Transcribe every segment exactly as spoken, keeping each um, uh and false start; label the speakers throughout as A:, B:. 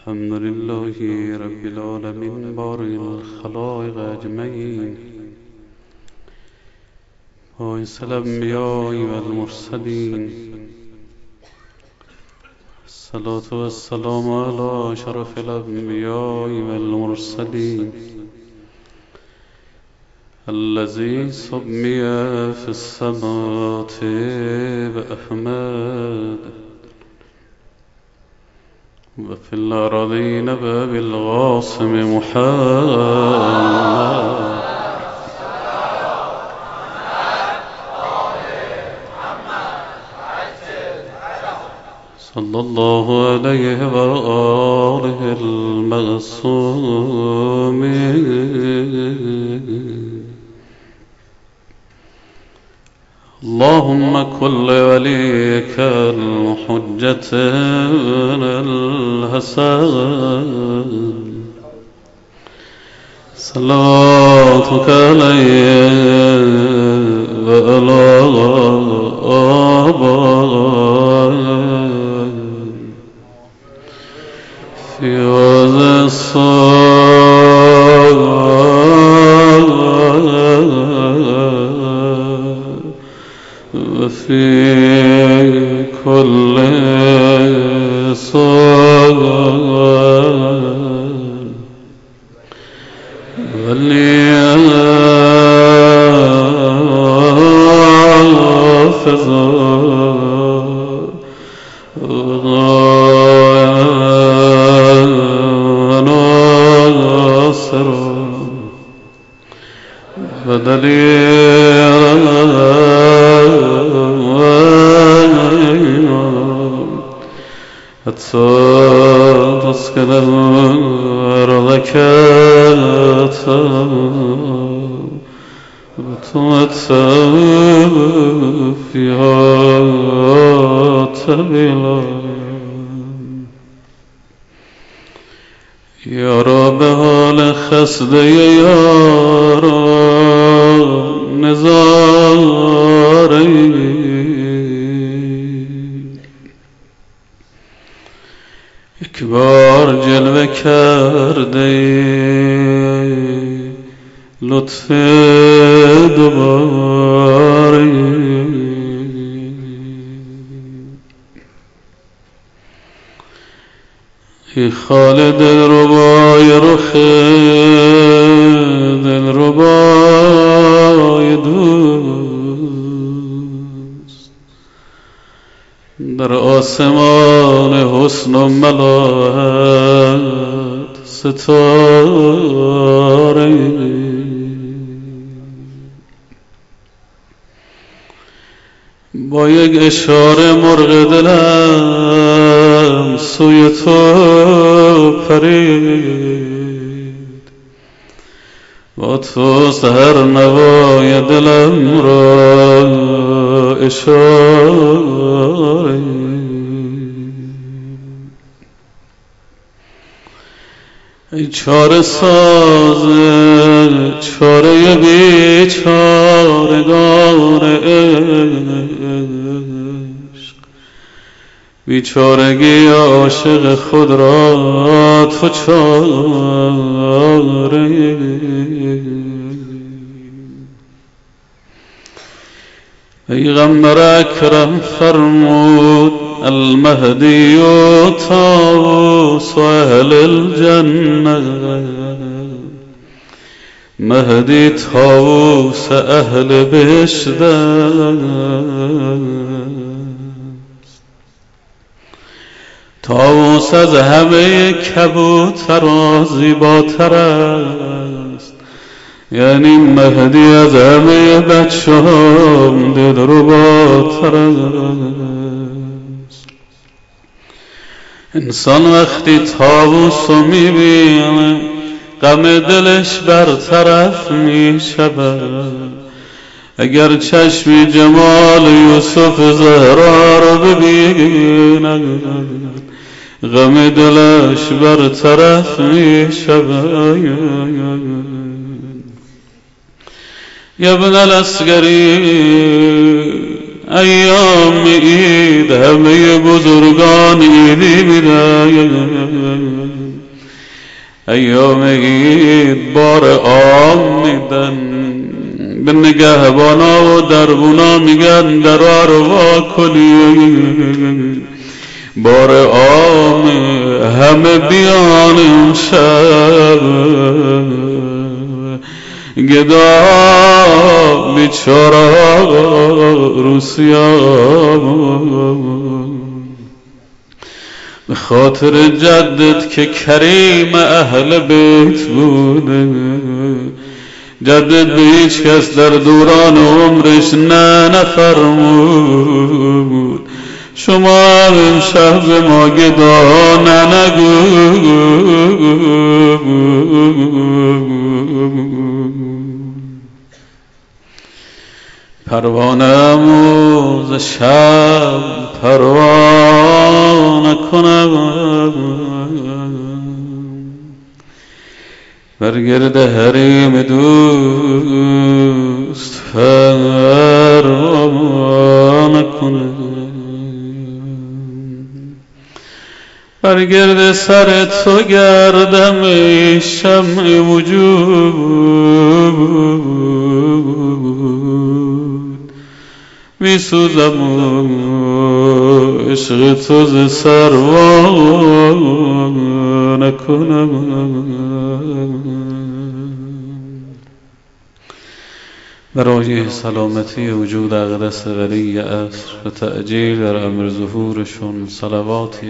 A: الحمد لله رب العالمين بارئ الخلائق أجمعين باعث الأنبياء والمرسلين الصلاة والسلام على أشرف الأنبياء والمرسلين الذي سمي في السماوات بأحمد وفي الأرضين بالقاسم محمد صلى الله عليه وآله المعصومين. اللهم كل وليك الحجة الحسن صلاتك عليه وعلى آبائه في هذا وفي كل صال وليحفظ وناصر ودليل حتى تسكن الأرض كاتا وتمتع فيها طويلا. يا رب حال خسته یاران نظاره یک بار جلوه کرده لطف دوباره ای خالد دلربای رخ دلربای دوست در آسمان حسن و ملاحت ستاره با یک اشاره مرغ دلم سوی تو پرید با تو سحر نوای دلم را اشاره ای چاره ساز چاره بیچارگان عشق بیچارگی عاشق خود را تو چاره پیغمبر اکرم فرمود المهدی و طاووس اهل الجنه مهدی طاووس اهل بهشت طاووس از همه کبوترها زیباتر است، یعنی مهدی از همه بچه هم دلرباتر است. انسان وقتی طاووس رو میبینه غم دلش برطرف میشود. اگر چشمی جمال یوسف زهرا رو ببینه غم دلش برطرف میشود. یا ابن العسکری ایام عید همه بزرگان عیدی میدن، ایام عید بار آم میدن، به نگهبانا و دربونا میگن درها رو وا کنی، بار آم همه بیان امشب، گدا بیچاره روسیام، به خاطر جدت که کریم اهل بیت بوده، جدت به هیچ کس در دوران عمرش نه نفرمود، شما امشب به ما گدا نه نگو، پروانه‌مو ز شب پروانه کنم، بر گرد حریم دوست پروانه کنم، بر گرد سر تو گردم ای شمع وجود، می سوزم و عشق تو ز سر وانه کنم. برای سلامتی وجود اقدس ولی عصر و تعجیل در امر ظهورشون صلواتی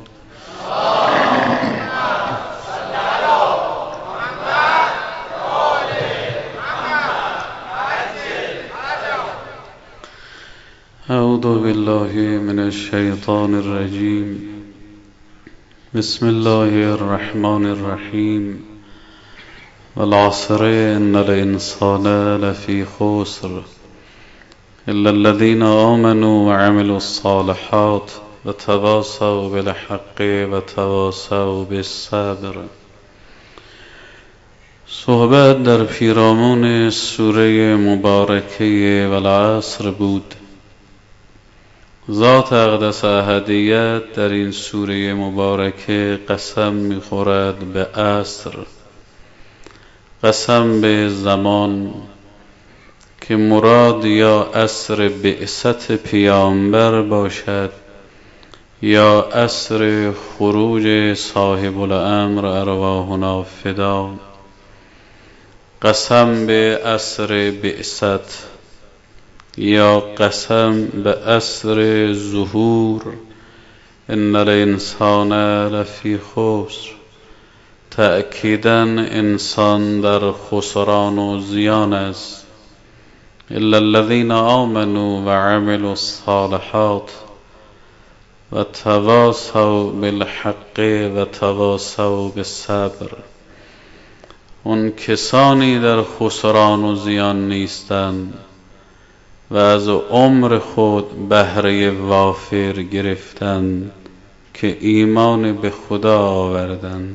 A: اعوذ بالله من الشیطان الرجیم، بسم الله الرحمن الرحیم، والعصر ان الانسان لفی خسر الا الذين آمنوا وعملوا الصالحات وتواصوا بالحق وتواصوا بالصبر. صحبت در پیرامون سوره مبارکه والعصر بود. ذات اقدس احدیت در این سوره مبارکه قسم می‌خورد به عصر، قسم به زمان که مراد یا عصر بعثت پیامبر باشد یا عصر خروج صاحب الامر ارواحنا فدا. قسم به عصر بعثت یا قسم به عصر ظهور، ان الانسان لفی خسر، تأکیداً انسان در خسران و زیان است. الا الذين آمنوا وعملوا الصالحات وتواصوا بالحق وتواصوا بالصبر. اون کسانی در خسران و زیان نیستند و از عمر خود بهره وافر گرفتند که ایمان به خدا آوردند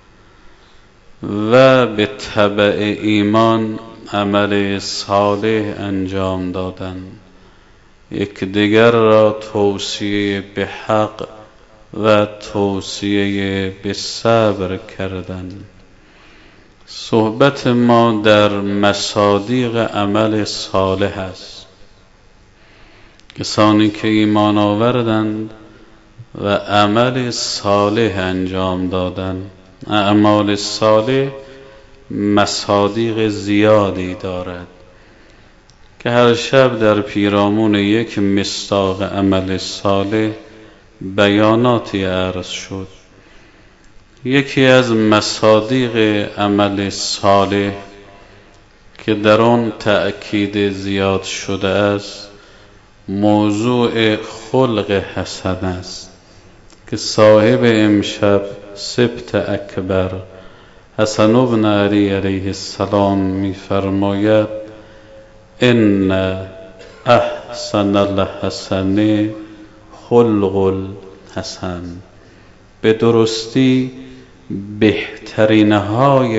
A: و به تبع ایمان عمل صالح انجام دادند، یکدیگر را توصیه به حق و توصیه به صبر کردند. صحبت ما در مصادیق عمل صالح است. کسانی که ایمان آوردند و عمل صالح انجام دادند. اعمال صالح مصادیق زیادی دارد که هر شب در پیرامون یک مصداق عمل صالح بیاناتی عرض شد. یکی از مصادیق عمل صالح که در آن تأکید زیاد شده است موضوع خلق حسن است که صاحب امشب سبت اکبر حسن ابن علی علیه السلام می‌فرماید ان احسن الحسن خلق الحسن، به درستی بهترینهای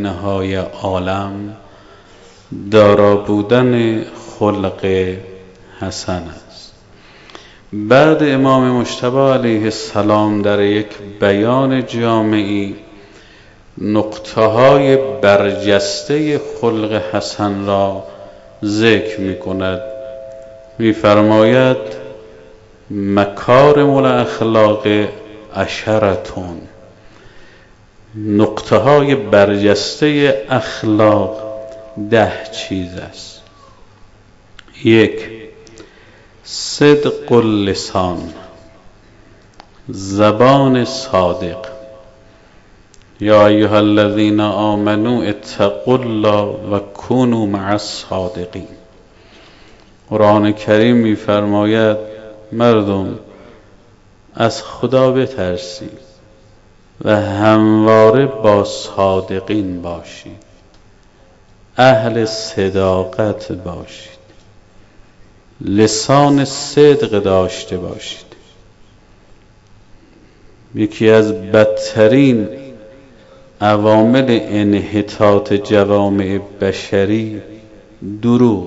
A: بهترینهای عالم دارا بودن خلق حسن است. بعد امام مجتبی علیه السلام در یک بیان جامعی نقطه های برجسته خلق حسن را ذکر می کند. می فرماید مکارم الاخلاق عشرتون، نقطه های برجسته اخلاق ده چیز است. یک، صدق اللسان، زبان صادق. یا ایها الذین آمنوا اتقوا الله و کونوا مع الصادقین. قرآن کریم می‌فرماید مردم از خدا بترسید و همواره با صادقین باشید، اهل صداقت باشید، لسان صدق داشته باشید. یکی از بدترین عوامل انحطاط جوامع بشری دروغ.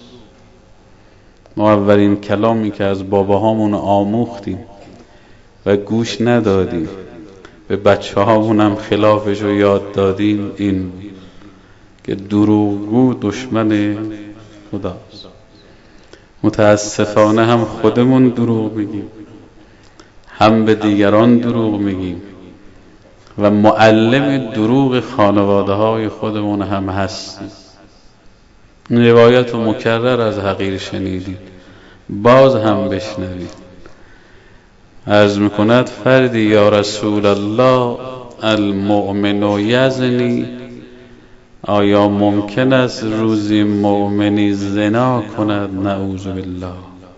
A: ما اولین کلامی که از باباهامون آموختیم و گوش ندادیم، به بچه هامون هم خلافش رو یاد دادیم، این که دروغگو دشمن خداست. متاسفانه هم خودمون دروغ میگیم، هم به دیگران دروغ میگیم و معلم دروغ خانواده های خودمون هم هستیم. این روایت رو مکرر از حقیر شنیدید، باز هم بشنوید. عرض میکند فردی یا رسول الله المؤمن یزنی، آیا ممکن است روزی مؤمنی زنا کند؟ نعوذ بالله.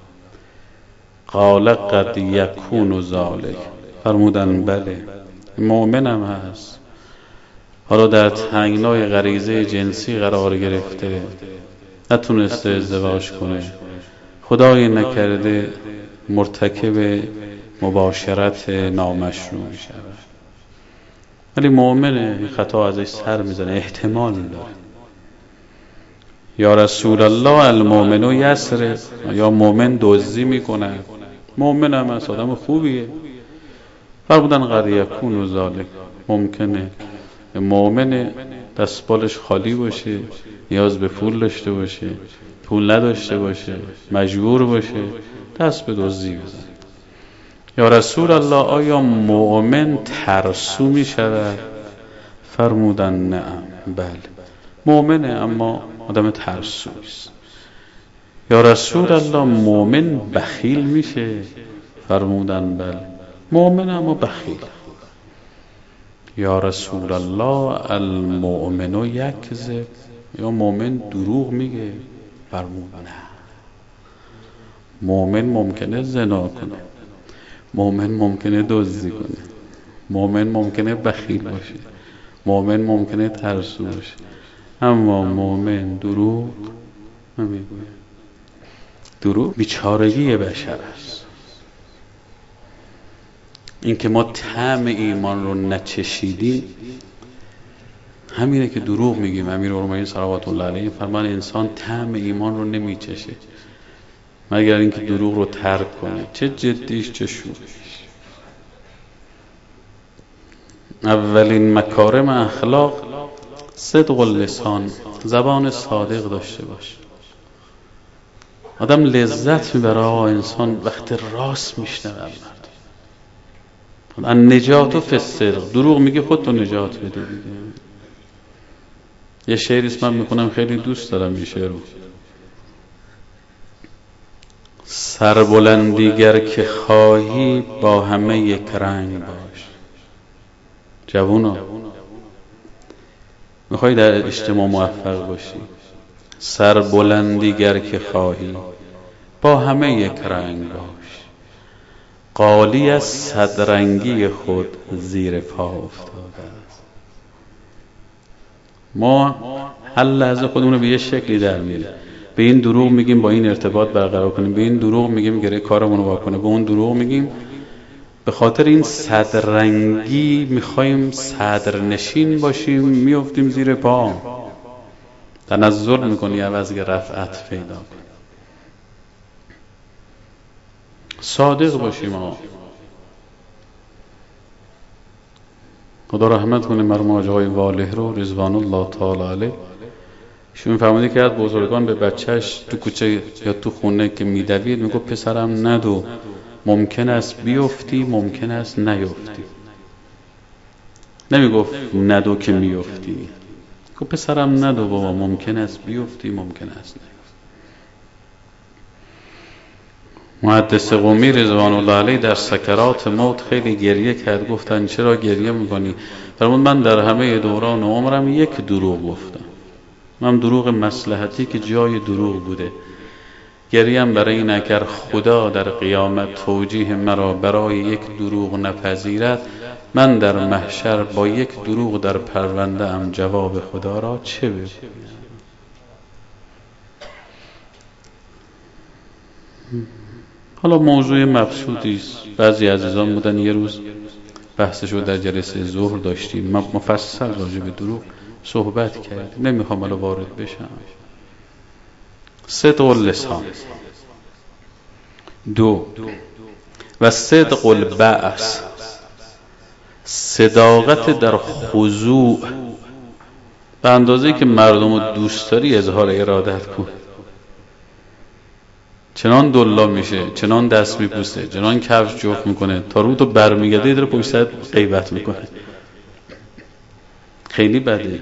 A: قال قد یکون ذلک، فرمودن بله مؤمنم هست، حالا در تنگنای غریزه جنسی قرار گرفته، نتونسته ازدواج کنه، خدای نکرده مرتکب مباشرت نامشروع می شود، ولی مؤمنه، خطا ازش سر میزنه، احتمال داره. یا رسول الله المؤمن یسرق، یا مؤمن دزدی میکنه؟ مؤمن هم از آدم خوبیه. فرمودن قد یکون ذلک، ممکنه مؤمن دستبالش خالی باشه، نیاز به پول داشته باشه، پول نداشته باشه، مجبور باشه دست به دزدی بزنه. یا رسول الله آیا مؤمن ترسو می شود؟ فرمودن نعم، بله مؤمنه اما آدم ترسو است. یا رسول الله مؤمن بخیل میشه؟ فرمودن بله مؤمن اما بخیل. یا رسول الله المؤمن یکذب، یا مؤمن دروغ میگه؟ فرمود نه، مؤمن ممکنه زنا کنه، مؤمن ممکنه دزدی کنه، مؤمن ممکنه بخیل باشه، مؤمن ممکنه ترسو باشه، اما مؤمن دروغ نمیگه. دروغ بیچارگی بشر است. این که ما طعم ایمان رو نچشیدیم همینه که دروغ میگیم. امیرالمومنین صلوات الله علیه فرمان انسان طعم ایمان رو نمیچشه مگر اینکه دروغ رو ترک کنه، چه جدیش چه شوخیش. اولین مکارم اخلاق صدق اللسان، زبان صادق داشته باش. آدم لذت میبره انسان وقتی راست میشنوه. ان نجات فی الصدق، دروغ میگه خودتو نجات بده دیگه. یه شعری اسم من میکنم، خیلی دوست دارم این شعر رو. سربلندیگر که خواهی با همه یک رنگ باش. جوونا میخوای در اجتماع موفق باشی، سربلندیگر که خواهی با همه یک رنگ باش. قالی از صدرنگی خود زیر پا افتاده است. ما هر لحظه خودمون رو به یه شکلی در میاریم. به این دروغ میگیم با این ارتباط برقرار کنیم، به این دروغ میگیم گره کارمون رو واکنه، به اون دروغ میگیم به خاطر این صدرنگی میخوایم صدرنشین باشیم، میافتیم زیر پا، تنزل میکنی عوض که رفعت پیدا کنی. صادق باشیم. آقا خدا رحمت کنه مرحوم حاج آقای واله رو رضوان الله تعالی علیه. ایشون فرموده که از بزرگان به بچهش تو کوچه یا تو خونه که میدوید میگه پسرم ندو، ممکن است بیفتی ممکن است نیفتی. نمیگفت ندو که میفتی، گفت پسرم ندو بابا، ممکن است بیفتی ممکن است نیفتی. محدث قمی رضوان الله علیه در سکرات موت خیلی گریه کرد. گفتن چرا گریه میکنی؟ فرمود من در همه دوران عمرم یک دروغ گفتم، من دروغ مصلحتی که جای دروغ بوده. گریم برای این اگر خدا در قیامت توجیه مرا برای یک دروغ نپذیرد، من در محشر با یک دروغ در پرونده ام جواب خدا را چه بگویم؟ حالا موضوع مبسوطی است. بعضی عزیزان بودن یه روز بحثش رو در جلسه ظهر داشتیم، مفصل راجع به دروغ صحبت کردیم، نمیخوام حالا وارد بشم. صدق اللسان. دو و صدق البعث، صداقت در خضوع. به اندازه‌ای که مردم رو دوست داری اظهار ارادت کن. چنان دلا میشه، چنان دست میپوسه، چنان کفش جفت میکنه تا رو تو برمیگرده داره پشت سرت غیبت میکنه. خیلی بده.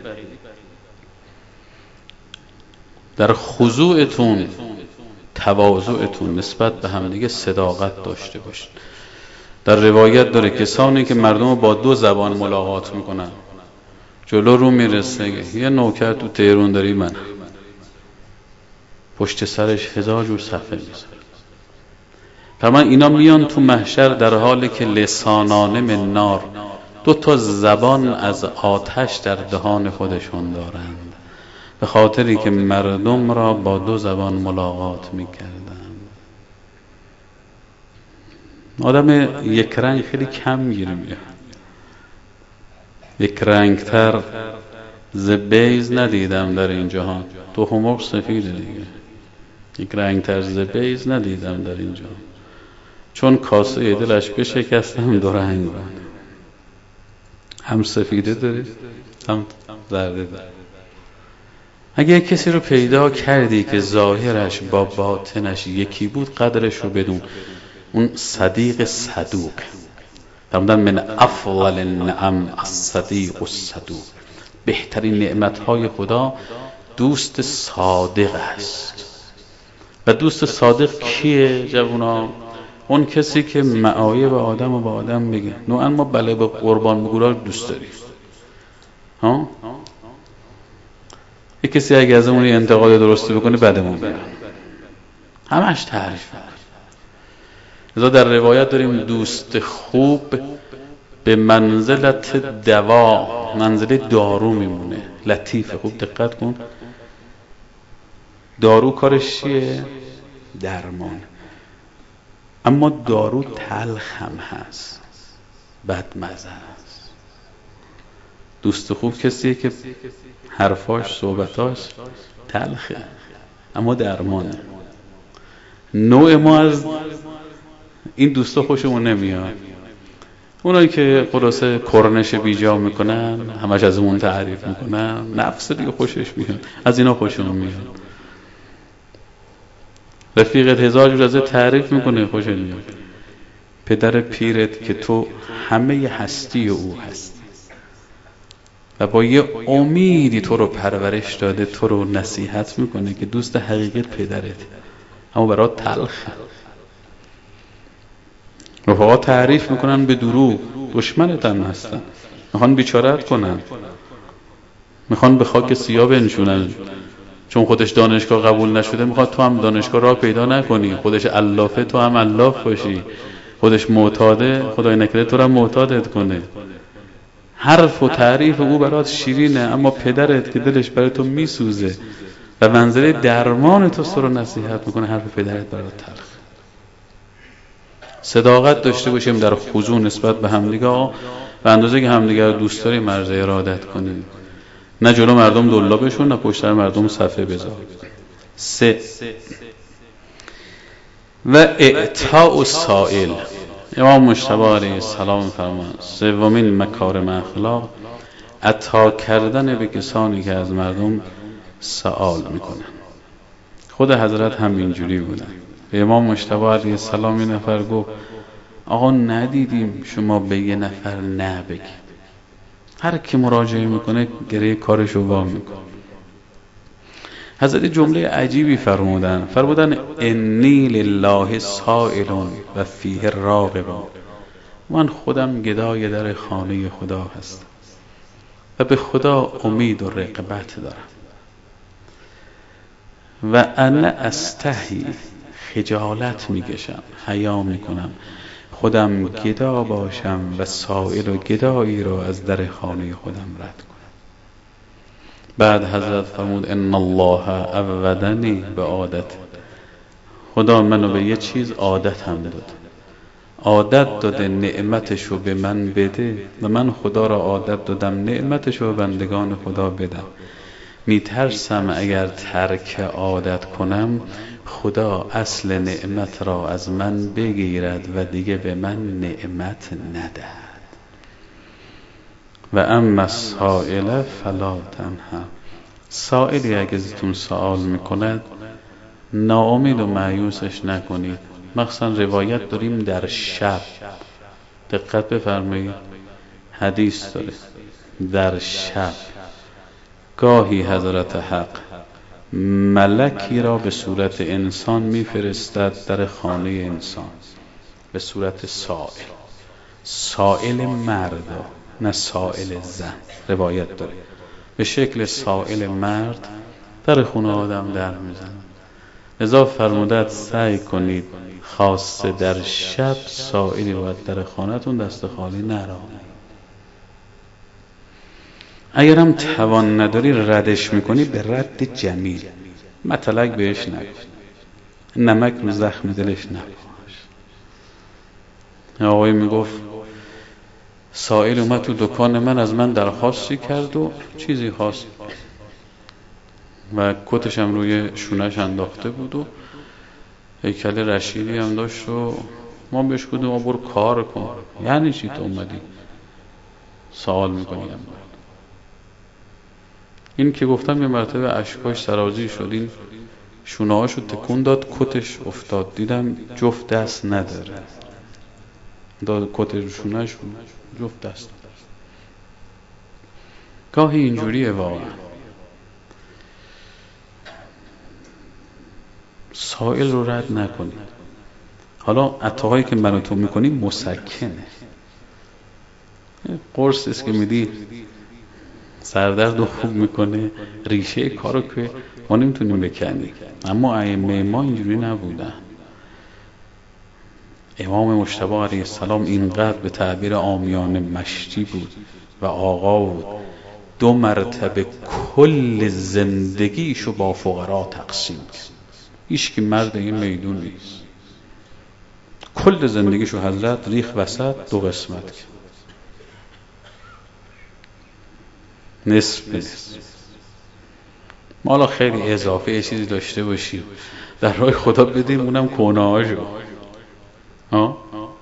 A: در خضوعتون، تواضعتون نسبت به هم دیگه صداقت داشته باشید. در روایت داره کسانی که مردم با دو زبان ملاقات میکنن، جلو رو میرسه یه نوکر تو تهران داری، من پشت سرش هزار جور صفحه میذاره. فرمان اینا میان تو محشر در حالی که لسانان من نار، دو تا زبان از آتش در دهان خودشون دارند، به خاطری که مردم را با دو زبان ملاقات میکردند. آدم یک رنگ خیلی کم گیره میاد. یک رنگ تر ز بیض ندیدم در این جهان. تو همور سفیده دیگه. یک رنگ تر ز بیض ندیدم در این جهان، چون کاسه دلش بشکستم دو رنگ بود، هم سفیده داره هم زرده داره. اگه کسی رو پیدا کردی که ظاهرش با باطنش یکی بود، قدرش رو بدون. اون صدیق صدوق. فرمودن من افضل النعم الصدیق الصدوق، بهترین نعمتهای خدا دوست صادق است. و دوست صادق کیه جوونا؟ اون کسی که معایب آدم و با آدم بگه. نوعا ما بله به قربان بگورا دوست داریم. ها؟ یک کسی اگه از اون انتقاد درستی بکنه بعدمون بگه، همش تعریف. لذا در روایت داریم دوست خوب به منزلت دوا، منزله دارو میمونه. لطیفه، خوب دقت کن. دارو کارش چیه؟ درمان. اما دارو تلخ هم هست، بدمزه است. دوست خوب کسیه که حرفاش، صحبتاش تلخه اما درمانه. نوع ما از این دوستا خوشمون نمیاد. اونایی که خلاصه کرنش بیجا میکنن، همش از اون تعریف میکنن، نفس دیگه خوشش میاد، از اینا خوشمون میاد. رفیقت هزار جور ازت تعریف میکنه، خوشت میاد. پدر پیرت که تو همه هستی او هستی و با یه امیدی تو رو پرورش داده، تو رو نصیحت میکنه که دوست حقیقی پدرت، اما برات تلخه. رفقا تعریف میکنن به دروغ، دشمنت هم هستن، میخوان بیچارت کنن، میخوان به خاک سیاه بنشونن. چون خودش دانشگاه قبول نشده میخواد تو هم دانشگاه راه پیدا نکنی. خودش علافه تو هم علاف باشی. خودش معتاده، خدای نکرده تو رو هم معتادت کنه. حرف و تعریف او برات شیرینه، اما پدرت که دلش برای تو میسوزه و منزله درمان تو سر و نصیحت میکنه، حرف پدرت برات تلخ. صداقت داشته باشیم در خضوع نسبت به همدیگه و اندازه که همدیگه رو دوست داریم مرز ارادت کنیم. نه جلو مردم دلا بشون، نه پشت سر مردم صفحه بذار. سه، و اعطاء السائل. امام مجتبی علیه السلام فرمان سومین مکارم اخلاق عطا کردن به کسانی که از مردم سوال میکنن. خود حضرت هم اینجوری بودن. به امام مجتبی علیه السلام یه نفر گفت آقا ندیدیم شما به یه نفر نه بگی. هر کی مراجعه میکنه گره کارشو وا میکنه. حضرت جمله عجیبی فرمودن فرمودن انی لله سائل و فیه راغب. من خودم گدای در خانه خدا هستم و به خدا امید و رغبت دارم. و انا استحی، خجالت میکشم، حیا میکنم خودم گدا باشم و سائل و گدایی رو از در خانه خودم رد کنم. بعد حضرت فرمود ان الله عودنی به عادت. خدا منو به یه چیز عادت هم داد. عادت داده نعمتشو به من بده و من خدا را عادت دادم نعمتشو به بندگان خدا بدم. میترسم اگر ترک عادت کنم خدا اصل نعمت را از من بگیرد و دیگه به من نعمت ندهد. و اما السائل فلا تنهر. سائلی اگه ازتون سوال میکند ناامید و مایوسش نکنید. مخصوصا روایت داریم در شب، دقت بفرمایید، حدیث داره در شب گاهی حضرت حق ملکی را به صورت انسان میفرستد در خانه انسان به صورت سائل. سائل مرد نه سائل زن. روایت داره به شکل سائل مرد در خونه آدم در میزن. لذا فرمودت سعی کنید خاصه در شب سائلی باید در خانه‌تون دست خالی نرانید. اگرم توان نداری ردش میکنی به رد جمیل، مطلق بهش نکن، نمک رو زخم دلش نپاش. آقای میگفت سائل اومد تو دکان من از من درخواستی کرد و چیزی خواست و کتش هم روی شونش انداخته بود و هیکل رشیدی هم داشت و ما بهش گفتیم ما برو کار کن. یعنی چی تو اومدی سوال میکنی؟ این که گفتم یه مرتبه اشکاش سرازی شد، این شونه هاشو تکون داد کتش افتاد، دیدم جفت دست نداره، داد کت شونهش جفت دست. گاهی اینجوریه واقعا. سائل رو رد نکنید. حالا عطاهایی که من و تو میکنیم مسکنه. قرص است که میدی سردرد رو خوب میکنه، ریشه کارو که ما نمیتونیم بکنیم. اما ائمه ما اینجوری نبودن. امام مجتبی علیه السلام اینقدر به تعبیر عامیانه مشتی بود و آقا بود، دو مرتبه کل زندگیشو با فقرا تقسیم کرد. هیچ کی مرد این میدون نیست. کل زندگیشو حضرت ریخ وسط دو قسمت کرد، نصف به نصف. ما حالا خیلی اضافه یه چیزی داشته باشیم در راه خدا بدیم، اونم کنه‌هاشو. ها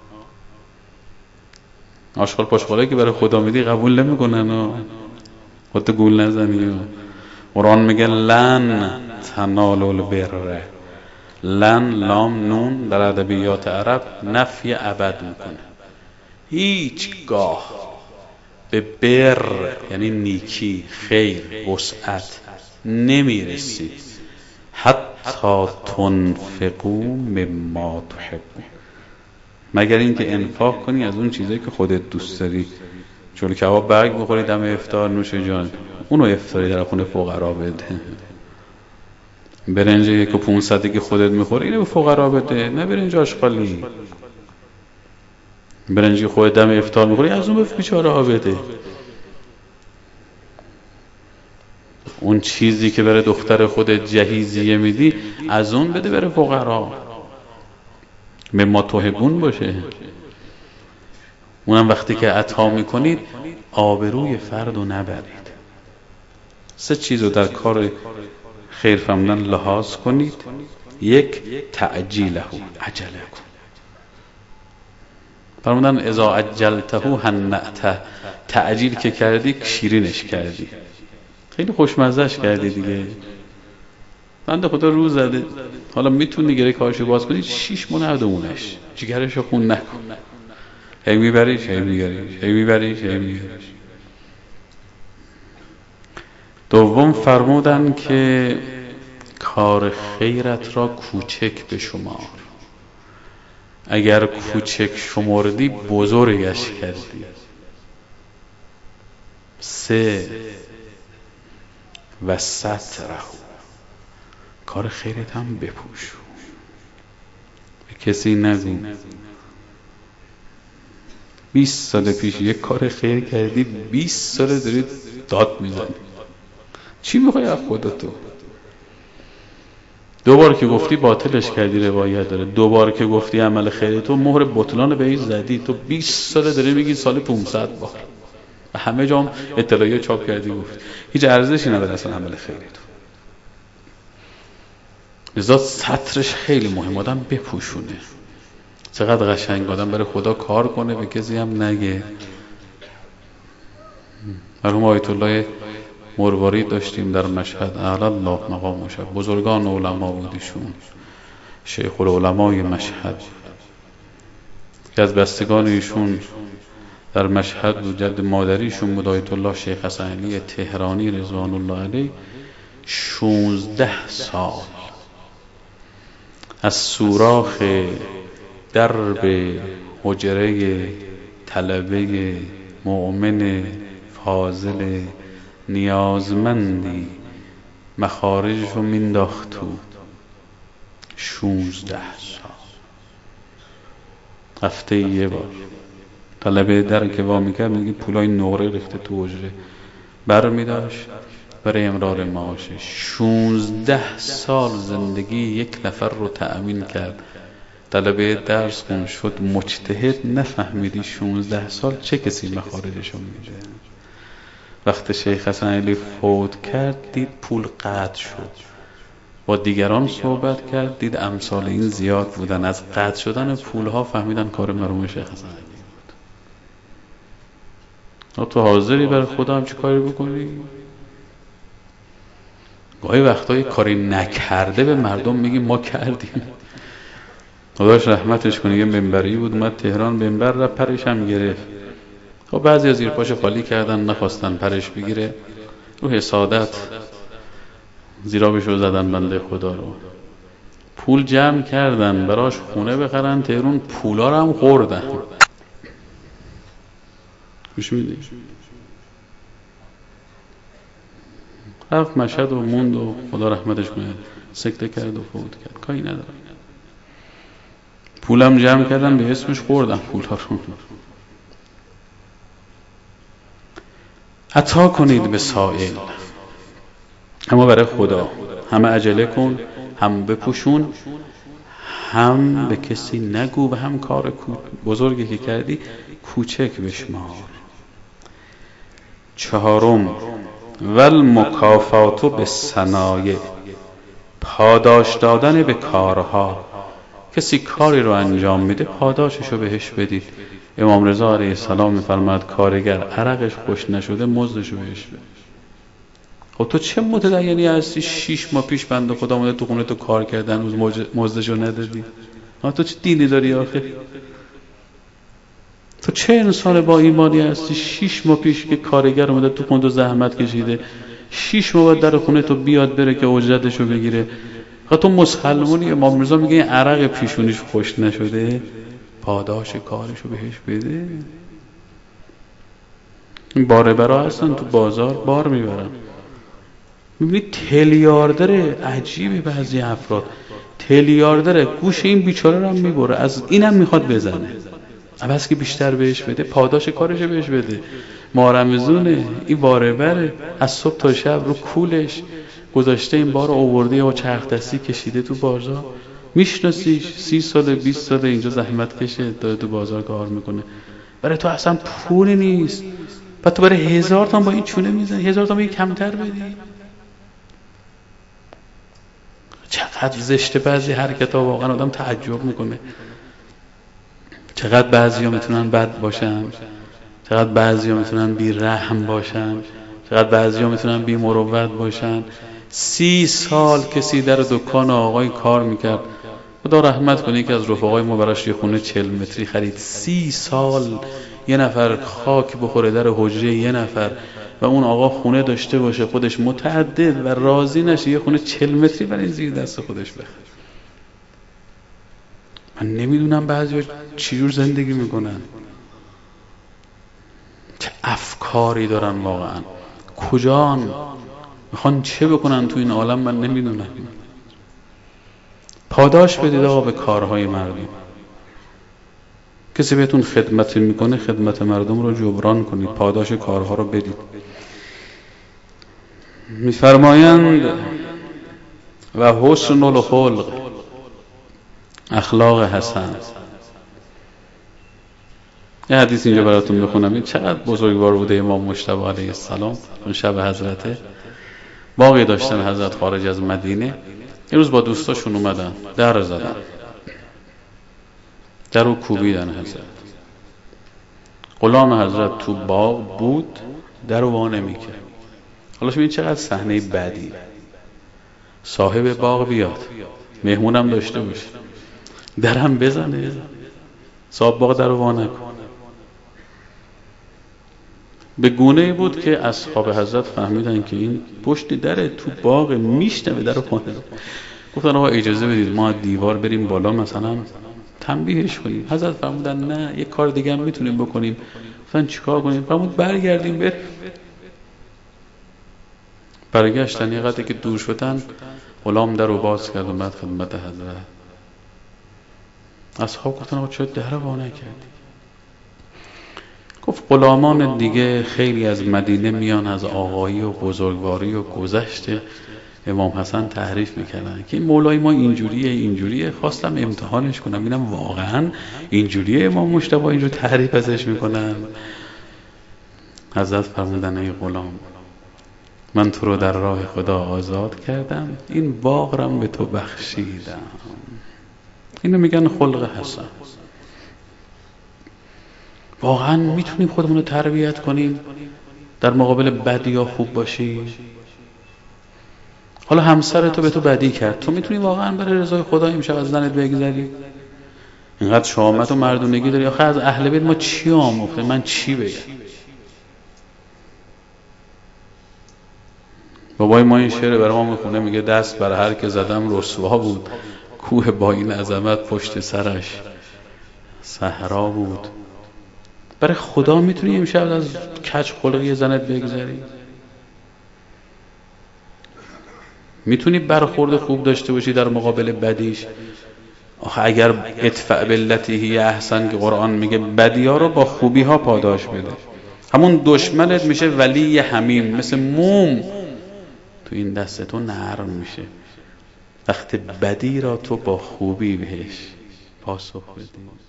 A: آشغال پاشغالی که برای خدا میدی قبول نمیکنن و خودت گول نزنی. قرآن میگه لن تنالوا البر. لن لام نون در ادبیات عرب نفی ابد میکنه. هیچگاه به بر یعنی نیکی، خیر، وسعت نمیرسید حتی تنفقوا مما تحبون، مگر اینکه انفاق کنی از اون چیزایی که خودت دوست داری. چون کباب برگ بخوری دم افطار نوش جان، اونو افطاری در خونه فقرا بده. برنج یک و پونصدی که خودت میخوری اینو به فقرا بده، نه برنج آشغالی. برنجی خودت دم افطار میخوری از اون به بیچاره ها بده. اون چیزی که برای دختر خودت جهیزیه میدی از اون بده بره فقرا، مما تحبون باشه. اونم وقتی که عطا میکنید آبروی فرد رو نبرید. سه چیز رو در کار خیر فرمودن لحاظ کنید. یک تعجیله عجله کن. فرمودن اذا عجلته هنأته، تعجیل که کردی شیرینش کردی، خیلی خوشمزهش کردی دیگه. بنده خدا روز زده، حالا میتونی گره کارشو باز کنی، شیش ماه نردمونش، جگرشو خون نکن، هی میبریش هی میبریش هی میبریش هی میبریش. دوم فرمودن که کار خیرت را کوچک بشمار، اگر کوچک شمردی بزرگش کردی. سه و ستره، کار خیرت هم بپوش، به کسی نگو. بیست سال پیش یک کار خیر کردی، بیست سال داری داد میزنی، چی میخوای از خودتو؟ دو بار که گفتی باطلش کردی، روایت داره دو بار که گفتی عمل خیری تو مهر بطلان به این زدی. تو بیست سال داری میگی سال پانصد بار، همه جام اطلاعیه چاپ کردی گفت، هیچ ارزشی نداره اصلا عمل خیری تو. لذا سطرش خیلی مهم، آدم بپوشونه. چقدر قشنگ آدم برای خدا کار کنه، به کسی هم نگه. مرحوم آیت الله مروارید داشتیم در مشهد، اعلی الله مقامش، بزرگان علما بودیشون، شیخ العلمای مشهد که از بستگان ایشون در مشهد بود، جد مادریشون بود آیت الله شیخ حسن علی تهرانی رضوان الله علیه. شانزده سال از سوراخ درب حجره طلبه مؤمن فاضل نیازمندی مخارجش رو مینداخت تو. شونزده سال هفته یه بار طلبه در که وا میکرد، میگه پولای نقره ریخته تو حجره، بر میداشت برای امرار معاشش. شونزده سال زندگی یک نفر رو تأمین کرد. طلبه درس خون شد مجتهد، نفهمیدی شونزده سال چه کسی مخارجشو میده. وقت شیخ حسن علی فوت کرد، دید پول قطع شد، با دیگران صحبت کرد، دید امثال این زیاد بودن. از قطع شدن پولها فهمیدن کار مرحوم شیخ حسن علی بود. تو حاضری برای خدا هم چی کاری بکنی؟ گاهی وقتایی کاری نکرده به مردم میگیم ما کردیم. خداش رحمتش کنه، یه منبری بود اومد تهران، منبر را پرش هم گرفت. خب بعضی از زیر پاش خالی کردن، نخواستن پرش بگیره، رو حسادت زیرابشو زدن بنده خدا رو. پول جمع کردن براش خونه بخرن تهران، پولا رو هم خوردن. گوش میدی؟ رفت مشهد و موند و خدا رحمتش کنه سکته کرد و فوت کرد، کاری نداره. پولم جمع کردن به اسمش خوردن پولا رو. عطا کنید به سائل، اما برای خدا. همه عجله کن، هم بپوشون، هم به کسی نگو، و هم کار بزرگی که کردی کوچک بشمار. چهارم والمکافات بالصنایع، پاداش دادن به کارها. کسی کاری رو انجام میده پاداششو بهش بدید. امام رضا علیه السلام میفرماد کارگر عرقش خوش نشده مزدشو بهش بده. خب تو چه متدینی هستی؟ شیش ماه پیش بنده خدا اومده تو خونه تو کار کردن، روز مزدشو ندادی؟ ها تو چه دینی داری آخه؟ تو چه انسان با ایمانی هستی؟ شیش ماه پیش که کارگر اومده تو خونه تو زحمت کشیده، شیش ماه بعد در خونه تو بیاد بره که اجرتشو بگیره. خب تو مسلمونی؟ امام رضا میگه این عرق پیشونیش خوش نشده پاداش کارشو بهش بده. این باره برا هستن تو بازار بار میبرن. میبینی تلیاردره، عجیبه بعضی افراد تلیاردره، گوش این بیچاره رو هم میبره، از اینم میخواد بزنه، عوض که بیشتر بهش بده پاداش کارشو بهش بده. مارمزونه، این باره بره، از صبح تا شب رو کولش گذاشته، این بار آورده و چرخ دستی کشیده تو بازار. میشناسیش، سی ساله بیست ساله اینجا زحمت کشه داره تو بازار کار میکنه. برای تو اصلا پولی نیست، بعد تو برای هزار تا با این چونه میزنی، هزار تا با این کمتر بدی. چقدر چقدر زشته بعضی حرکت‌ها، واقعا آدم تعجب میکنه. چقدر بعضی‌ها میتونن بد باشن، چقدر بعضی‌ها میتونن بی رحم باشن، چقدر بعضی‌ها میتونن بی مروت باشن. سی سال کسی در دکان آقای کار میکرد، خدا رحمت کنه، یکی از رفقای ما براش یه خونه چهل متری خرید. سی سال یه نفر خاک بخوره در حجره یه نفر و اون آقا خونه داشته باشه خودش متعدد و راضی نشه یه خونه چهل متری برای زیر دست خودش بخره. من نمیدونم بعضی چجور زندگی میکنن، چه افکاری دارن واقعا، کجان میخوان چه بکنن تو این عالم من نمیدونم. پاداش بدید آقا به کارهای مردم. کسی بهتون خدمت میکنه خدمت مردم رو جبران کنید، پاداش کارها رو بدید. میفرمایند و حسن الخلق، اخلاق حسن. یه حدیث اینجا براتون بخونم، این چقدر بزرگوار بوده امام مجتبی علیه السلام. اون شب حضرته باقی داشتن حضرت خارج از مدینه، یه روز با دوستاشون اومدن در زدن، در رو کوبیدن. حضرت غلام حضرت تو باغ بود، در رو وا نمی‌کرد. حالا شما این چقدر صحنه بدی، صاحب باغ بیاد مهمونم داشته باشه درم بزنه، صاحب باغ در رو وا نکن. به گونه‌ای بود که اصحاب حضرت فهمیدن که این پشت در تو باغ میشنوه در رو وا نکن. گفتن آقا اجازه بدید ما دیوار بریم بالا مثلا تنبیهش کنیم. حضرت فرمودن نه، یه کار دیگه هم میتونیم بکنیم. گفتن چیکار کنیم؟ فرمود برگردیم بر برگشتن. یه قدری که دور شدن غلام در رو باز کرد و بعد خدمت حضرت. اصحاب گفتن آقا چرا در رو وا نکردی؟ گفت غلامان دیگه خیلی از مدینه میان از آقایی و بزرگواری و گذشت امام حسن تعریف میکردن که این مولای ما اینجوریه اینجوریه. خواستم امتحانش کنم ببینم واقعا اینجوریه امام مجتبی اینجور تعریف ازش میکنن. حضرت فرمودن ای غلام، من تو رو در راه خدا آزاد کردم، این باغ رو به تو بخشیدم. اینو میگن خلق حسن. واقعا میتونیم خودمون رو تربیت کنیم در مقابل بدی یا خوب باشی؟ حالا همسر تو به تو بدی کرد، تو میتونی واقعا برای رضای خدا امشب از زنت بگذری؟ اینقدر شامت و مردونگی داری، آخه از اهل بیت ما چی آموخته؟ من چی بگم؟ بابای ما این شعر برای ما میخونه، میگه دست بر هر که زدم رسوا بود، کوه با این عظمت پشت سرش صحرا بود. برای خدا میتونی امشب از کج خلقی زنت بگذری؟ میتونی برخورد خوب داشته باشی در مقابل بدیش؟ آخه اگر ادفع بالتی هی احسن که قرآن میگه بدی ها رو با خوبی ها پاداش بده. همون دشمنت میشه ولی حمیم، مثل موم تو این دست تو نرم میشه وقتی بدی را تو با خوبی بهش پاسخ بدی.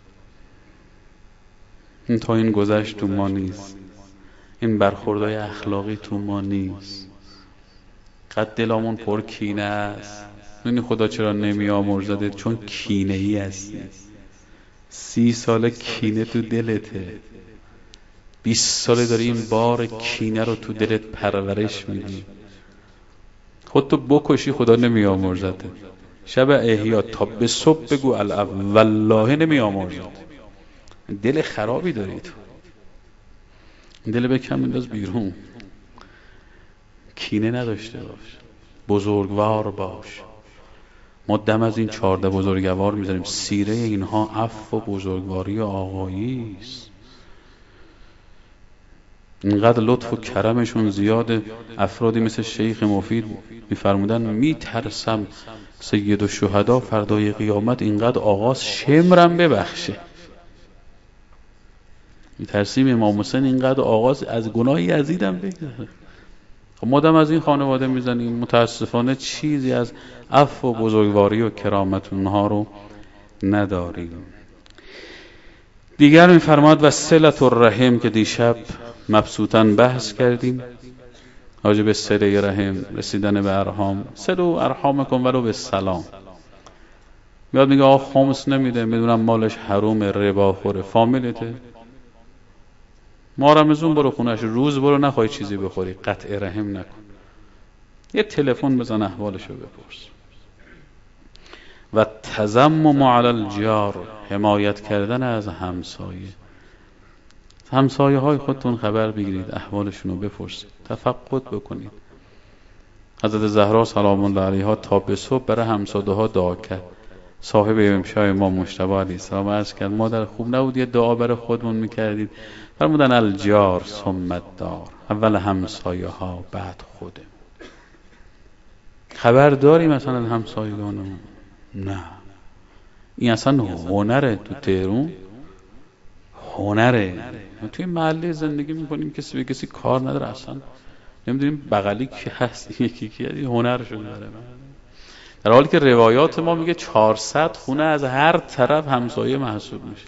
A: این تا این گذشت تو ما نیست، این برخوردهای اخلاقی تو ما نیست. قد دلامون پر کینه است. ببین خدا چرا نمی آمرزدت؟ چون کینه ای هستی. سی سال کینه تو دلته، بیست ساله داری این بار کینه رو تو دلت پرورش میدی. خودتو بکشی خدا نمی آمرزدت. شب احیا تا به صبح بگو الاب والله نمی آمرزد. دل خرابی داری تو، دل بکن بنداز بیرون. کینه نداشته باش، بزرگوار باش. ما دم از این چهارده بزرگوار میذاریم. سیره اینها عفو و بزرگواری و آقایی است. اینقدر لطف و کرمشون زیاده. افرادی مثل شیخ مفید میفرمودن میترسم سید الشهدا فردای قیامت اینقدر آغاز شمرم ببخشه. میترسیم امام حسین اینقدر آغاز از گناه یزیدم بگذره. خب ما دم از این خانواده میزنیم، متاسفانه چیزی از عفو و بزرگواری و کرامت اونها رو نداریم. دیگر میفرماد و صلة الرحم که دیشب مبسوطاً بحث کردیم راجع به صله رحم، رسیدن به ارحام. صلوا ارحامکم ولو بالسلام. میاد میگه آقا خمس نمیده، میدونم مالش حروم، ربا خوره. فامیلته؟ ما رمزون برو خونش، روز برو نخوای چیزی بخوری، قطع رحم نکن. یه تلفن بزن احوالشو بپرس. و تزمم علی الجار، حمایت کردن از همسایه. همسایه های خودتون خبر بگیرید، احوالشون رو بپرسید، تفقد بکنید. حضرت زهرا سلام الله علیها تا به صبح برای همسایه ها دعا کرد. صاحب امشای امام مجتبی علیه السلام عرض کرد مادر خوب نبود یه دعا برای خودمون میکردید؟ فرمودن الجار ثم الدار، اول همسایه ها بعد خوده. خبر داری مثلا همسایگانمون؟ نه. این اصلا هنره تو تهران، هنره. ما توی محله زندگی میکنیم، کسی به کسی کار نداره، اصلا نمیدونیم بغلی کی هست یکی کی هست، هنرشون داره. در حالی که روایات ما میگه چهارصد خونه از هر طرف همسایه محسوب میشه.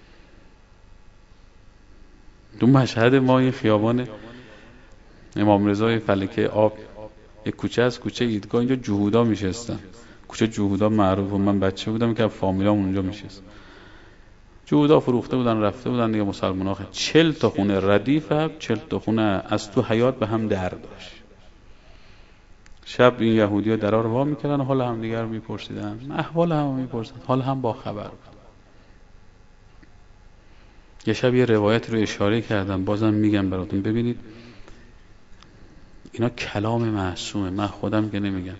A: تو مشهد ما یه خیابان امام رضا فلکه آب، یک کوچه از کوچه ایدگاه، اینجا جهودا میشستن. کوچه جهودا معروف، من بچه بودم که فامیلام اونجا میشست. جهودا فروخته بودن رفته بودن دیگه مسلمان‌ها. چهل تا خونه ردیف هم، چهل تا خونه از تو حیاط به هم در داشت. شب این یهودی‌ها درا رو وا می‌کردن، حال هم دیگه رو می‌پرسیدن، احوال هم می‌پرسیدن، حال هم با خبر بود. یه شب یه روایت رو اشاره کردم، بازم میگم براتون ببینید اینا کلام معصومه، من خودم که نمیگم.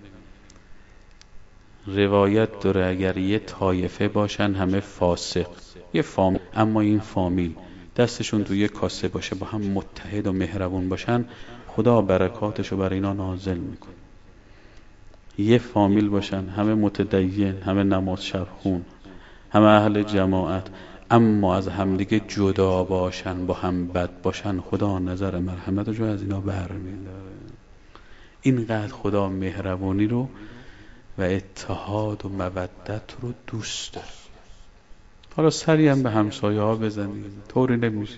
A: روایت داره اگر یه طایفه باشن همه فاسق، یه فامیل، اما این فامیل دستشون تو یه کاسه باشه، با هم متحد و مهربون باشن، خدا برکاتشو برای اینا نازل میکنه. یه فامیل باشن همه متدین، همه نماز شب خون، همه اهل جماعت، اما از همدیگه جدا باشن، با هم بد باشن، خدا نظر مرحمتشو از اینا برمی‌داره. اینقدر خدا مهربانی رو و اتحاد و مودت رو دوست داره. حالا سری هم به همسایه ها بزنید، طوری نمیشه.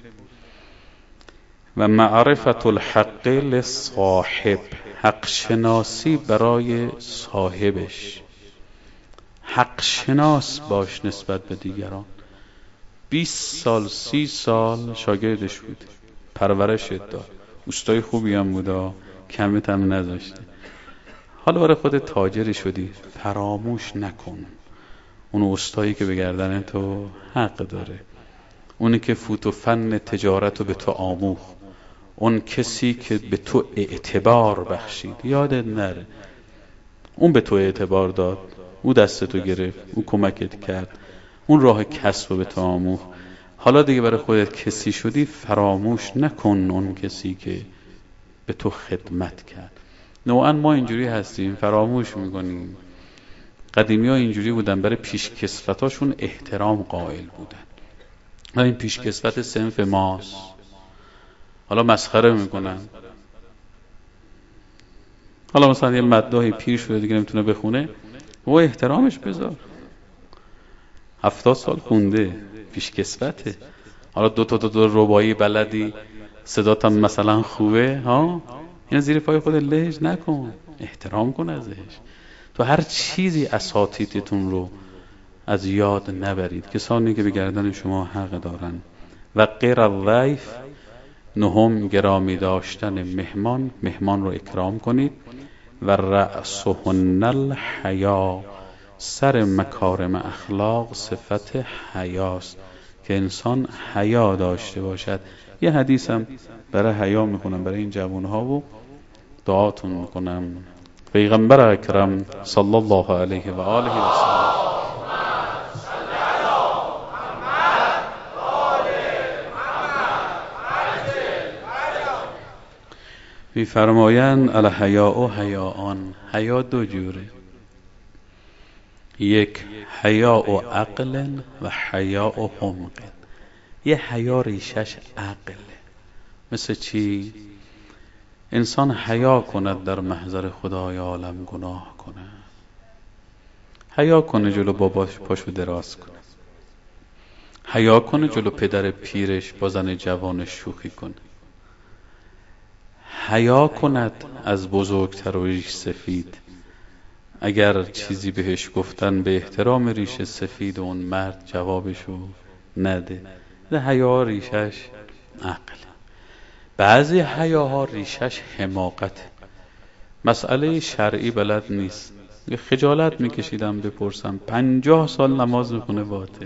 A: و معرفت الحق لصاحب، حق شناسی برای صاحبش. حق شناس باش نسبت به دیگران. بیست سال سی سال شاگردش بود، پرورشت داد، اوستای خوبی هم بودا، کمت هم نذاشته. حالا برای خودت تاجری شدی، فراموش نکن اون استایی که به گردن تو حق داره، اونی که فوت و فن تجارت رو به تو آموخت، اون کسی که به تو اعتبار بخشید، یادت نره اون به تو اعتبار داد، او دست تو گرفت، او کمکت کرد، اون راه کسب رو به تو آموخت. حالا دیگه برای خودت کسی شدی، فراموش نکن اون کسی که به تو خدمت کرد. نوعا ما اینجوری هستیم، فراموش میکنیم. قدیمی ها اینجوری بودن، برای پیشکسوتاشون احترام قائل بودن. این پیشکسوت صنف ماست، حالا مسخره میکنن. حالا مثلا یه مداحی پیر شده دیگه نمیتونه بخونه، و احترامش بذار، هفتاد سال خونده، پیشکسوته. حالا دو تا دو تا ربایی بلدی، صدات هم مثلا خوبه ها، اینا زیر پای خود لهج نکن، احترام کن ازش. تو هر چیزی اساتیدتون رو از یاد نبرید، کسانی که به گردن شما حق دارن. و غیر الضیف، نهم گرامی داشتن مهمان، مهمان رو اکرام کنید. و رأسهن الحیا، سر مکارم اخلاق صفت حیاست، که انسان حیا داشته باشد. یه حدیثم برای حیا میکنم برای این جوانها و دعاتون میکنم. پیغمبر اکرم صلی الله علیه و آله و سلم می‌فرمایند الحیاء حیاءان، حیا دو جوره، یک حیاء عقل و حیاء حمق. یه حیا ریشش عقل، مثل چی؟ انسان حیا کند در محضر خدای عالم گناه کنه، حیا کنه جلو باباش پاشو دراز کنه، حیا کنه جلو پدر پیرش با زن جوانش شوخی کنه، حیا کند از بزرگتر و ریش سفید، اگر چیزی بهش گفتن به احترام ریش سفید اون مرد جوابشو نده. ده حیا ریشش عقل، بعضی حیاها ریشش حماقت. مسئله شرعی بلد نیست، یه خجالت میکشیدم بپرسم. پنجاه سال نماز میخونه باطل،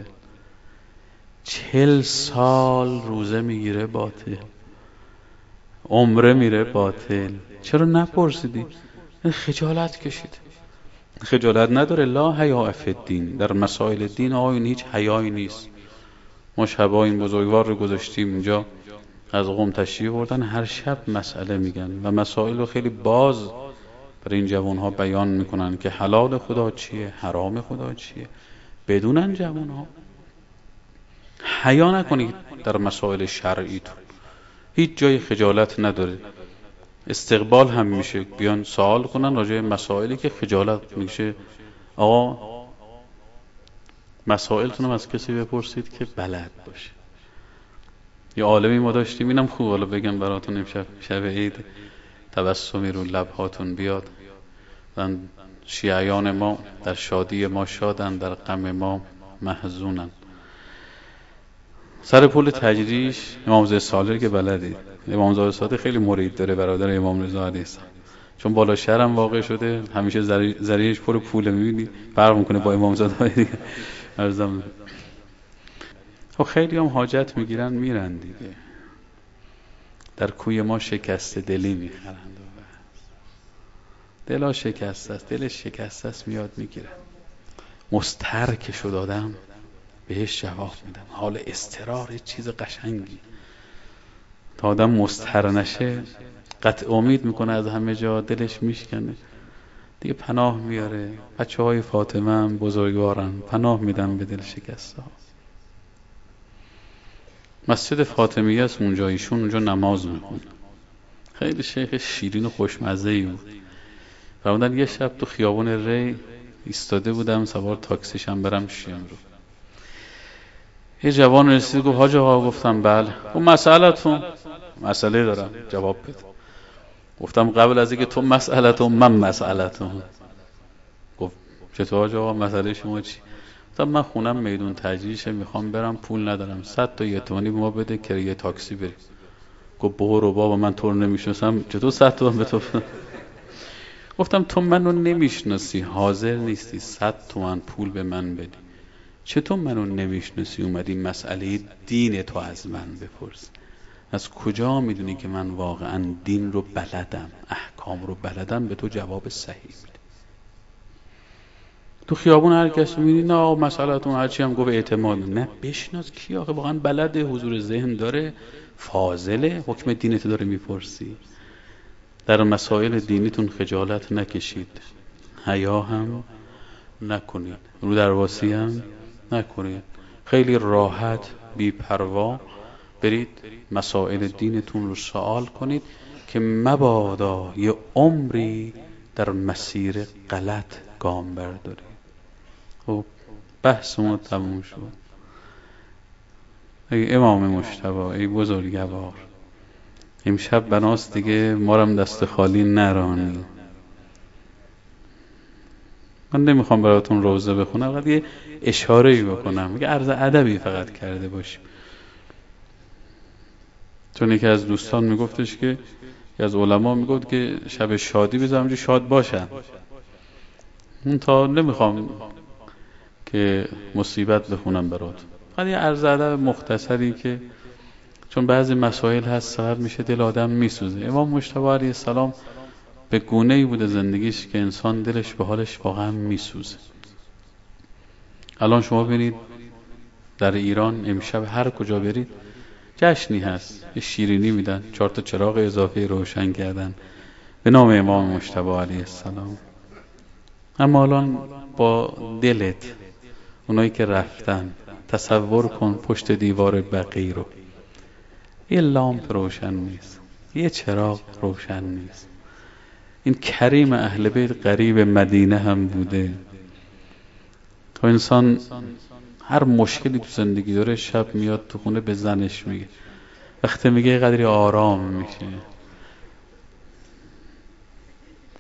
A: چل سال روزه میگیره باطل، عمره میره باطل، چرا نپرسیدی؟ خجالت کشید. خجالت نداره. لا حیا فی الدین، در مسائل دین آقایون هیچ حیایی نیست. ما شبا این بزرگوار رو گذاشتیم اینجا، از قم تشریف بردن، هر شب مسئله میگن و مسائل رو خیلی باز برای این جوانها بیان میکنن که حلال خدا چیه، حرام خدا چیه، بدونن جوانها. حیا نکنید در مسائل شرعیتون، هیچ جای خجالت نداره. استقبال هم میشه بیان سوال کنن راجع به مسائلی که خجالت میشه. آقا مسائلتون از کسی بپرسید که بلد باشه. یه عالمی ما داشتیم، اینم خوب حالا بگم براتون، امشب شب عید تبسمی رو لبهاتون بیاد. و شیعیان ما در شادی ما شادن، در غم ما محزونن. سر پول تجریش امام رضا صالح که بلدید، امام رضا صادق خیلی مرید داره، برادر امام رضا علیه السلام، چون بالا شهر هم واقع شده، همیشه ذریعش پر پول، میبینی فرق میکنه با امام رضا دیگه. ارزم خب خیلی هم حاجت میگیرن میرن دیگه. در کوی ما شکسته دلی میخرند، دلا شکسته است، دلش شکسته است، میاد میگیره. مستر که شد آدم بهش جواب میدم. حال استرار چیز قشنگی، تا آدم مستر نشه قطع امید میکنه از همه جا، دلش میشکنه دیگه، پناه میاره. بچه های فاطمه هم بزرگوارن، پناه میدن به دل شکسته ها. مسجد فاطمیه است اونجا، ایشون اونجا نماز میخونه. خیلی شیخ شیرین و خوشمزه‌ای بود. فرمودن یه شب تو خیابون ری ایستاده بودم، سوار تاکسیشم برم شیام رو. یه جوان رسید گفت حاج آقا. گفتم بله. گفت مسئله‌تون؟ مسئله دارم جواب بده. گفتم قبل از اینکه تو مسئله‌تون من مسئله‌تون. گفت چطور حاج آقا مسئله شما چی؟ گفتم من خونم میدون تجریشه، میخوام برم، پول ندارم، صد تا یه تومانی به ما بده که یه تاکسی بریم. گفت برو بابا من تو رو نمیشناسم، چطور صد تومن به تو بدم؟ گفتم تو منو نمیشناسی، حاضر نیستی صد تومن پول به من بدی، چطور منو نمیشناسی اومدی مسئله دین تو از من بپرس؟ از کجا میدونی که من واقعا دین رو بلدم، احکام رو بلدم به تو جواب صحیح میده؟ تو خیابون هر کسی میبینی نه آقا مسئله‌تون هرچی هم گفت اعتماد، نه بشناس کی آخه واقعا بلده، حضور ذهن داره، فاضله، حکم دینت داره میپرسی. در مسائل دینیتون خجالت نکشید، حیا هم نکنید، رو درواسی هم نکنید، خیلی راحت بی پروا برید مسائل دینتون رو سوال کنید که مبادا یه عمری در مسیر غلط گام بردارید. خب بحثمون تموم شد. ای امام مجتبی، ای بزرگوار، امشب بناست دیگه ما هم دست خالی نرانی. من نمیخوام براتون روزه بخونم، فقط یه اشاره‌ای بکنم، یه عرض ادبی فقط کرده باشیم. چون یکی از دوستان میگفتش که، یکی از علما میگفت که شب شادی بذارم جو شاد باشن. اون تا نمیخوام که مصیبت بخونم براتون، فقط یه عرض ادب مختصری که چون بعضی مسائل هست سبب میشه دل آدم میسوزه. امام مجتبی علیه السلام به گونه‌ای بوده زندگیش که انسان دلش به حالش واقعا میسوزه. الان شما ببینید در ایران امشب هر کجا برید جشنی هست، یه شیرینی میدن، چهار تا چراغ اضافه روشن کردن به نام امام مجتبی علیه السلام. اما الان با دلت، اونایی که رفتن، تصور کن پشت دیوار بقیع رو یه لامپ روشن نیست، یه چراغ روشن نیست. این کریم اهل بیت قریب مدینه هم بوده. تا انسان هر مشکلی تو زندگی داره شب میاد تو خونه به زنش میگه، وقتی میگه قدری آرام میشه.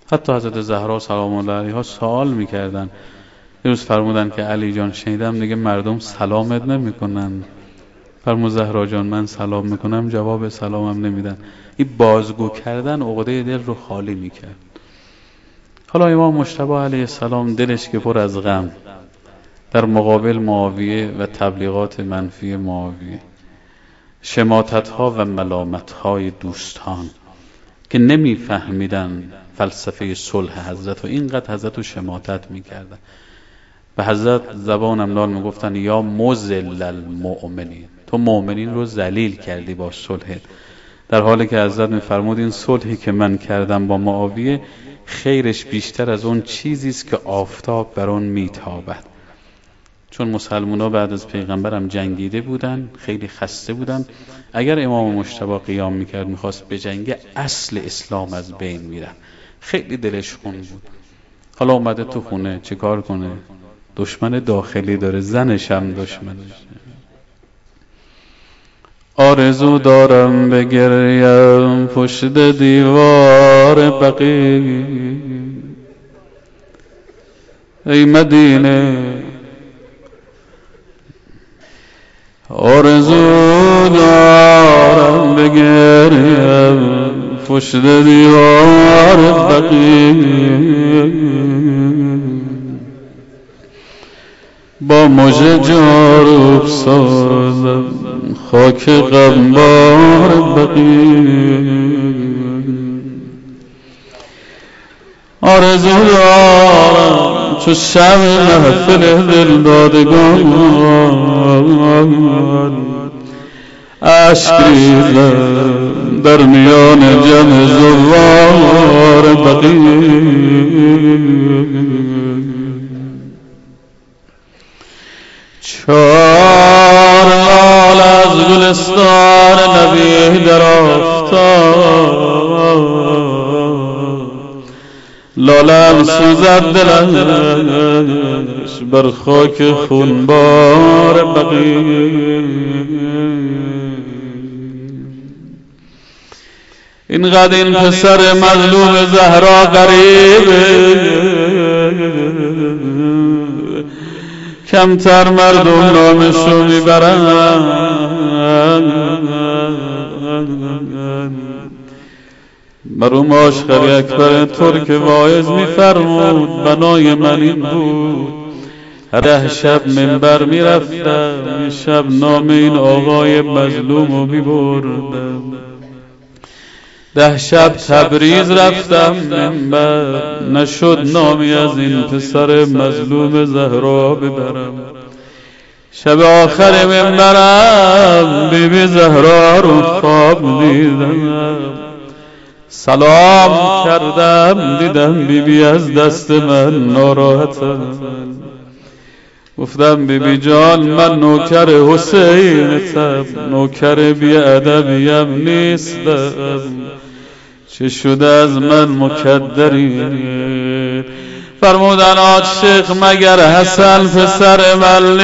A: حتی حضرت زهرا سلام الله علیها سوال میکردن. یه روز فرمودن که علی جان شنیدم دیگه مردم سلامت نمیکنن. فرمود زهرا جان من سلام میکنم جواب سلامم نمیدن. این بازگو کردن عقده دل رو خالی میکرد. حالا امام مجتبی علیه السلام دلش که پر از غم در مقابل معاویه و تبلیغات منفی معاویه، شماتت ها و ملامت های دوستان که نمیفهمیدن فلسفه صلح حضرت و اینقدر حضرت رو شماتت میکردن و حضرت زبان املال میگفتن یا مذل المؤمنین، تو مؤمنین رو ذلیل کردی با صلح، در حالی که حضرت میفرمود این صلحی که من کردم با معاویه خیرش بیشتر از اون چیزی است که آفتاب بر اون میتابد. چون مسلمونا بعد از پیغمبرم جنگیده بودن، خیلی خسته بودن. اگر امام مجتبی قیام میکرد میخواست به جنگ، اصل اسلام از بین میره. خیلی دلش خون بود. حالا اومده تو خونه چیکار کنه؟ دشمن داخلی داره، زنش هم دشمنش. آرزو دارم بگریم پشت دیوار بقیع، ای مدینه آرزو دارم بگریم پشت دیوار بقیع، با مژه جاروب سازم خاک غمبار بقیع. آرزو دارم چو شب محفل دلدادگان اشک ریزم در میان جمع زوار بقیع. چار لال از گلستان نبی در آفتاب، لالم سوزد دلش بر خاک خونبار بقیع. اینقدر این پسر مظلوم زهرا غریبه، کمتر مردم نامشو میبرن. مرحوم آشقر اکبر ترک واعظ میفرمود بنای من این بود، هر ده شب منبر میرفتم، شب نام این آقای مظلومو میبردم. ده شب تبریز رفتم منبر، نشد نامی از این پسر مظلوم زهرا ببرم. شب آخر منبرم بی بی زهرا رو خواب دیدم، سلام کردم دیدم بی بی از دست من ناراحتم. گفتم بی بی جان من نوکر حسینتم، نوکر بی ادبیم نیستم، چه شده از من مکدری؟ فرمودن آج شیخ مگر حسن پسر من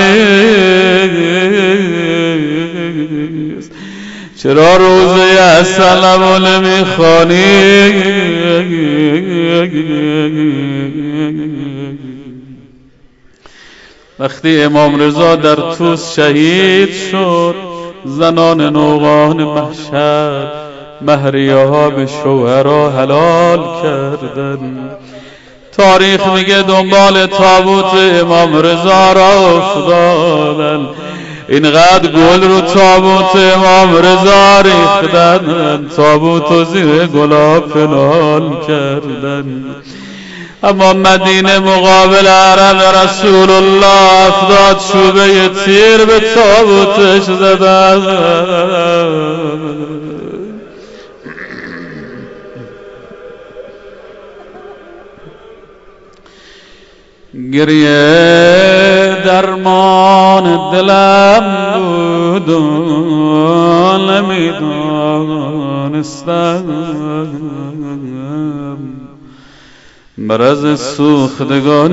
A: نیست؟ چرا روزه حسن رو نمیخوانی؟ وقتی امام رضا در توس شهید شد، زنان نوقان محشر مهریه ها به شوهرها حلال کردن. تاریخ میگه دنبال تابوت امام رضا را افتادن، اینقدر گل رو تابوت امام رضا ریختن، تابوت و زیر گلاب پنهان کردن. اما مدینه مقابل عرب رسول الله افتاد چوبه تیر به تابوتش زدن. گریه درمان دلم بود و نمیدانستم، مرض سوختگان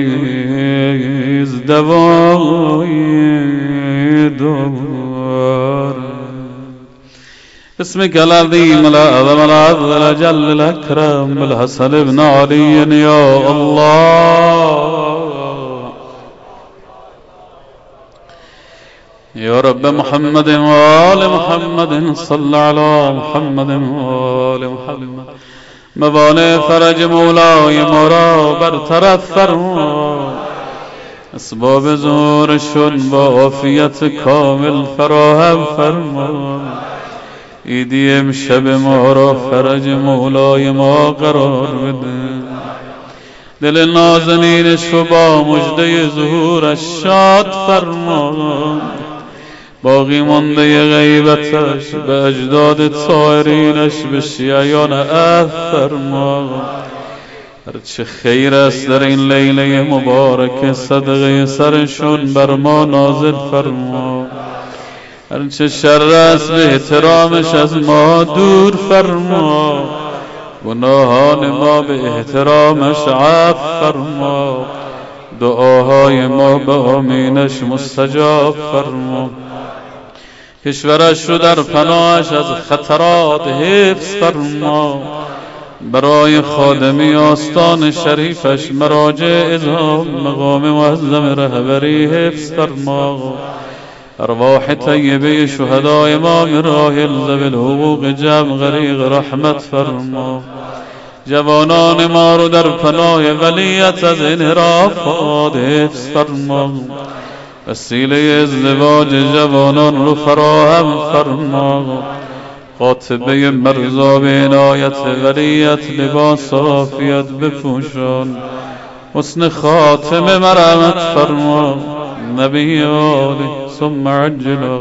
A: نیز دوای دار. اسمك العظيم الأعظم العظيم الأجل الأكرم بالحسن بن علي يا الله يا رب محمد وآل محمد صل على محمد وآل محمد موانع فرج مولای ما را برطرف فرما اسباب ظهورشون با عافیت کامل فراهم فرما عیدی امشب ما را فرج مولای ما قرار بده دل نازنینش رو با مژده ظهورش شاد فرما باقی مانده غیبتش به اجداد طاهرینش به شیعیان عفو فرما هرچه خیر است در این لیله مبارک صدقه سرشون بر ما نازل فرما هرچه شر است به احترامش از ما دور فرما گناهان ما به احترامش عفو فرما دعاهای ما به آمینش مستجاب فرما کشورش رو در پناهش از خطرات حفظ فرما برای خادمی آستان شریفش مراجع اعظام مقام معظم رهبری حفظ فرما ارواح طیبه شهدای امام راحل ذوی الحقوق جمع غریق رحمت فرما جوانان ما رو در پناه ولیت از انحرافات حفظ فرما وسیله ازدواج جوانان رو فراهم فرما قاطبه مرزا به عنایت ولیت لباس عافیت بپوشان حسن خاتمه مرحمت فرما نبی آله ثم عجل